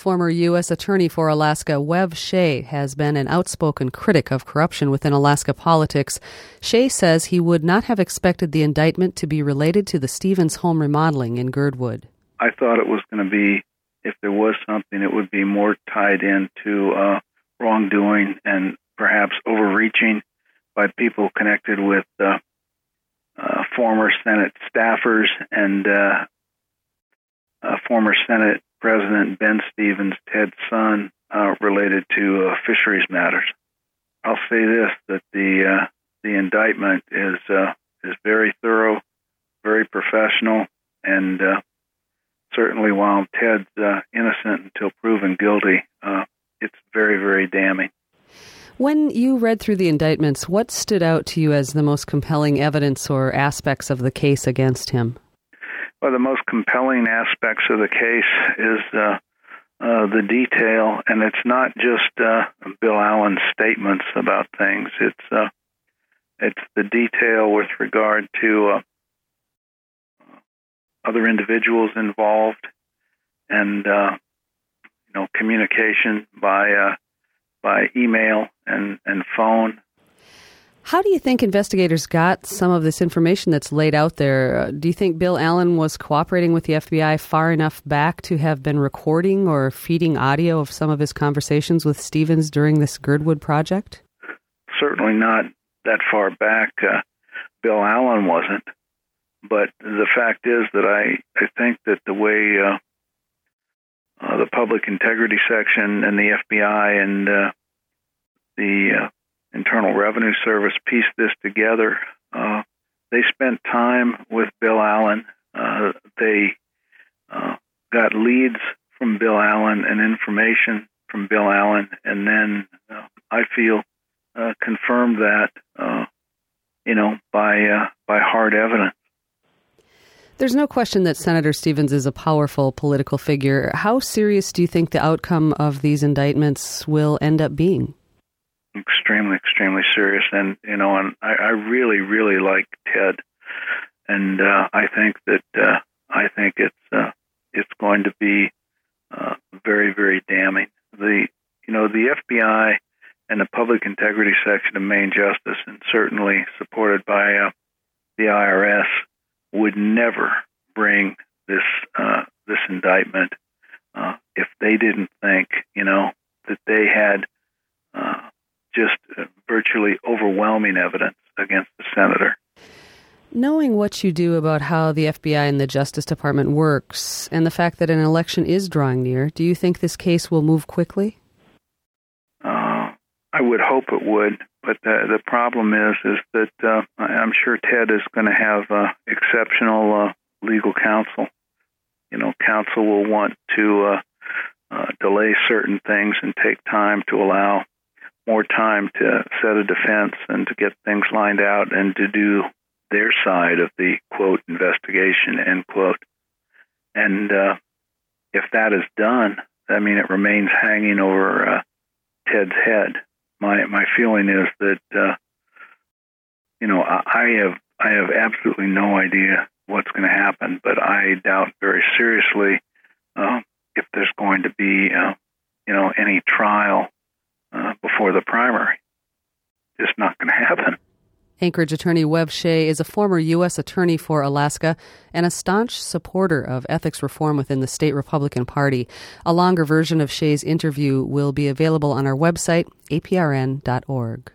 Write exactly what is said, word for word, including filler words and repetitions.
Former U S Attorney for Alaska, Wev Shea, has been an outspoken critic of corruption within Alaska politics. Shea says he would not have expected the indictment to be related to the Stevens home remodeling in Girdwood. I thought it was going to be, if there was something, it would be more tied into uh, wrongdoing and perhaps overreaching by people connected with uh, uh, former Senate staffers and uh, uh, former Senate President Ben Stevens, Ted's son, uh, related to uh, fisheries matters. I'll say this, that the uh, the indictment is uh, is very thorough, very professional, and uh, certainly while Ted's uh, innocent until proven guilty, uh, it's very, very damning. When you read through the indictments, what stood out to you as the most compelling evidence or aspects of the case against him? Well, the most compelling aspects of the case is uh, uh, the detail, and it's not just uh, Bill Allen's statements about things. It's uh, it's the detail with regard to uh, other individuals involved, and uh, you know, communication by uh, by email and, and phone. How do you think investigators got some of this information that's laid out there? Uh, do you think Bill Allen was cooperating with the F B I far enough back to have been recording or feeding audio of some of his conversations with Stevens during this Girdwood project? Certainly not that far back. Uh, Bill Allen wasn't. But the fact is that I, I think that the way uh, uh, the Public Integrity Section and the F B I and uh, the uh, Internal Revenue Service pieced this together, uh, they spent time with Bill Allen. Uh, they uh, got leads from Bill Allen and information from Bill Allen, and then uh, I feel uh, confirmed that, uh, you know, by uh, by hard evidence. There's no question that Senator Stevens is a powerful political figure. How serious do you think the outcome of these indictments will end up being? Extremely, extremely serious. And, you know, and I, I really, really like Ted. And uh, I think that uh, I think it's uh, it's going to be uh, very, very damning. The you know the F B I and the Public Integrity Section of Maine Justice, and certainly supported by uh, the I R S, would never bring this uh, this indictment uh, if they didn't think, you know, that they had uh, just uh, virtually overwhelming evidence against the senator. Knowing what you do about how the F B I and the Justice Department works, and the fact that an election is drawing near, do you think this case will move quickly? Uh, I would hope it would. But the, the problem is, is that uh, I'm sure Ted is going to have uh, exceptional uh, legal counsel. You know, counsel will want to uh, uh, delay certain things and take time to allow more time to set a defense and to get things lined out and to do their side of the, quote, investigation, end quote. And uh, if that is done, I mean, it remains hanging over uh, Ted's head. My my feeling is that uh, you know I, I have I have absolutely no idea what's going to happen, but I doubt very seriously uh, if there's going to be uh, you know any trial uh, before the primary. It's not going to happen. Anchorage attorney Wev Shea is a former U S attorney for Alaska and a staunch supporter of ethics reform within the state Republican Party. A longer version of Shea's interview will be available on our website, a p r n dot org.